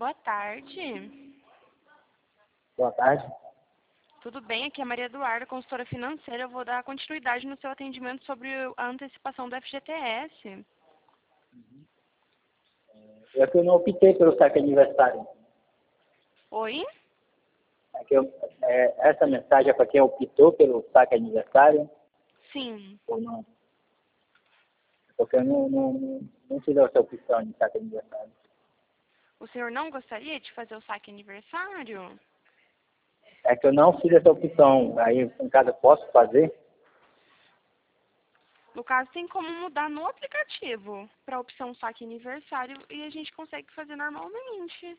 Boa tarde. Boa tarde. Tudo bem? Aqui é a Maria Eduarda, consultora financeira. Eu vou dar continuidade no seu atendimento sobre a antecipação do FGTS. É que eu não optei pelo saque aniversário. Oi? Essa mensagem é para quem optou pelo saque aniversário Sim. ou não? Porque eu não tive essa opção de saque aniversário. O senhor não gostaria de fazer o saque aniversário? É que eu não fiz essa opção. Aí, em casa, eu posso fazer? No caso, tem como mudar no aplicativo para a opção saque aniversário e a gente consegue fazer normalmente.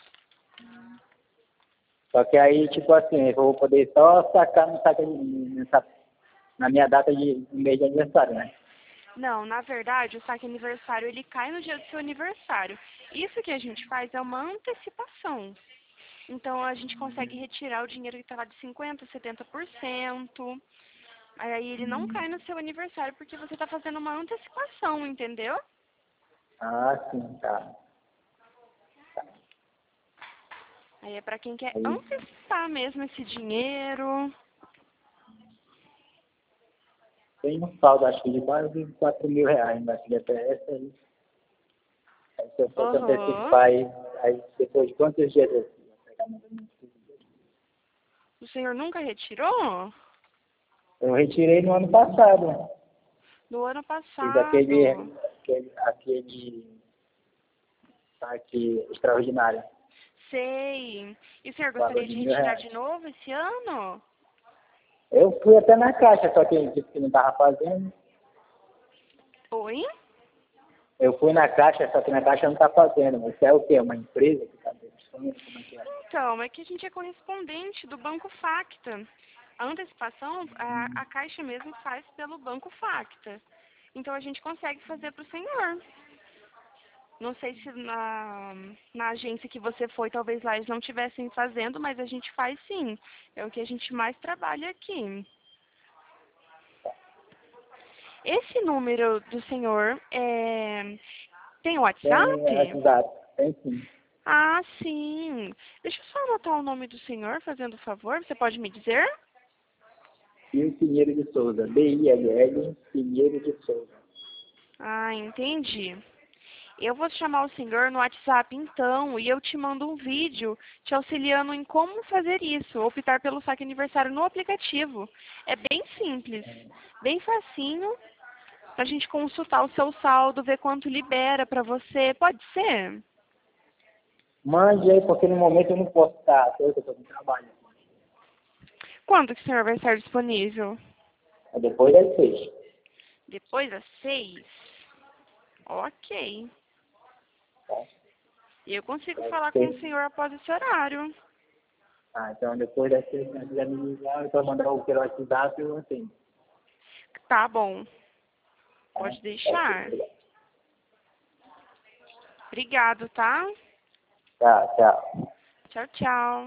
Só que aí, tipo assim, eu vou poder só sacar no saque na minha data de mês de aniversário, né? Não, na verdade, o saque aniversário ele cai no dia do seu aniversário. Isso que a gente faz é uma antecipação. Então, a gente consegue retirar o dinheiro que está lá de 50%, 70%. Aí ele não cai no seu aniversário porque você está fazendo uma antecipação, entendeu? Ah, sim, tá. Aí é para quem quer Aí, antecipar mesmo esse dinheiro. tem um saldo, acho que de quase 4 mil reais na FGTS. Aí, se eu fosse Aham. antecipar, aí depois de quantos dias eu ia pegar mais ou menos 15 dias? O senhor nunca retirou? Eu retirei no ano passado. No ano Fiz aquele passado. saque extraordinário. Sei. E o senhor Valor gostaria de de mil retirar reais. de novo esse ano? Eu fui até na Caixa, só que ele disse que não estava fazendo. Oi? Eu fui na Caixa, só que na Caixa não está fazendo. Isso é o quê? Uma empresa que está demonstrando? Como é que é? Então, é que a gente é correspondente do Banco Facta. A antecipação, a Caixa mesmo faz pelo Banco Facta. Então, a gente consegue fazer para o senhor. Não sei se na agência que você foi, talvez lá eles não estivessem fazendo, mas a gente faz sim. É o que a gente mais trabalha aqui. Esse número do senhor tem WhatsApp? Exato, tem sim. Ah, sim. Deixa eu só anotar o nome do senhor, fazendo favor. Você pode me dizer? E o Pinheiro de Souza, BILL, Pinheiro de Souza. Ah, entendi. Eu vou chamar o senhor no WhatsApp então e eu te mando um vídeo te auxiliando em como fazer isso, optar pelo saque aniversário no aplicativo. É bem simples, bem facinho, pra gente consultar o seu saldo, ver quanto libera pra você. Pode ser? Mande aí, porque no momento eu não posso estar, eu estou no trabalho. Quando que o senhor vai estar disponível? É depois das 6. Depois das 6? Ok. Tá? E eu consigo Das falar com o 6. senhor após esse horário. Ah, então depois das 6, se você quiser me ligar, então mandar o pelo WhatsApp, eu atendo. Tá bom. Tá? Pode Ok, deixar. obrigado. Obrigado, tá? Tá, tchau. Tchau, tchau.